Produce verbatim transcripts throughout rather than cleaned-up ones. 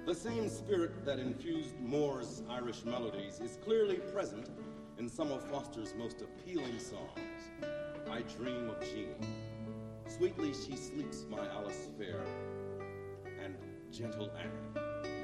The same spirit that infused Moore's Irish melodies is clearly present in some of Foster's most appealing songs. I Dream of Jean, Sweetly She Sleeps, My Alice Fair, and Gentle Annie.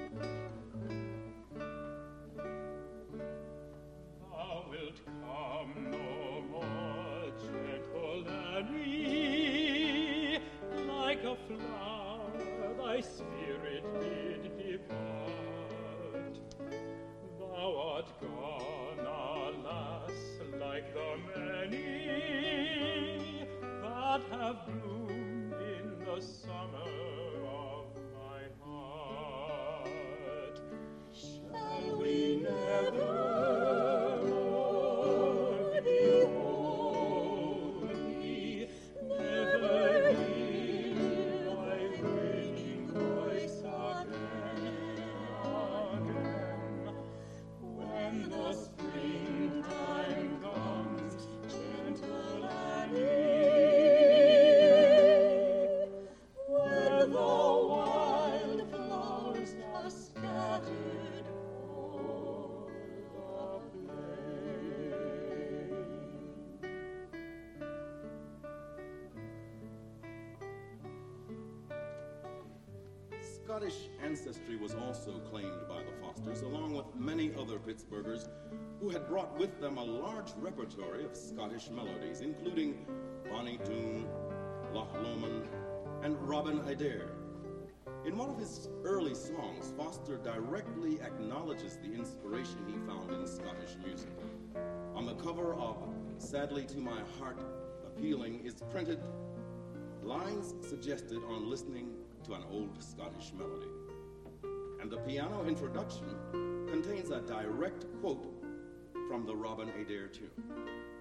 Thou wilt come no more, gentle Annie, like a flower thy spirit did depart. Thou art gone, alas, like the many that have bloomed in the summer of my heart. Shall we never more behold thee, never hear thy waning voice again, again? When the springtime comes, gentle Annie, where the wild flowers are scattered o'er the plain. Scottish ancestry was also claimed by the Fosters, along with many other Pittsburghers who had brought with them a large repertory of Scottish melodies, including Bonnie Doon, Loch Lomond, and Robin Adair. In one of his early songs, Foster directly acknowledges the inspiration he found in Scottish music. On the cover of Sadly to My Heart Appealing is printed lines suggested on listening to an old Scottish melody. And the piano introduction contains a direct quote from the Robin Adair tune.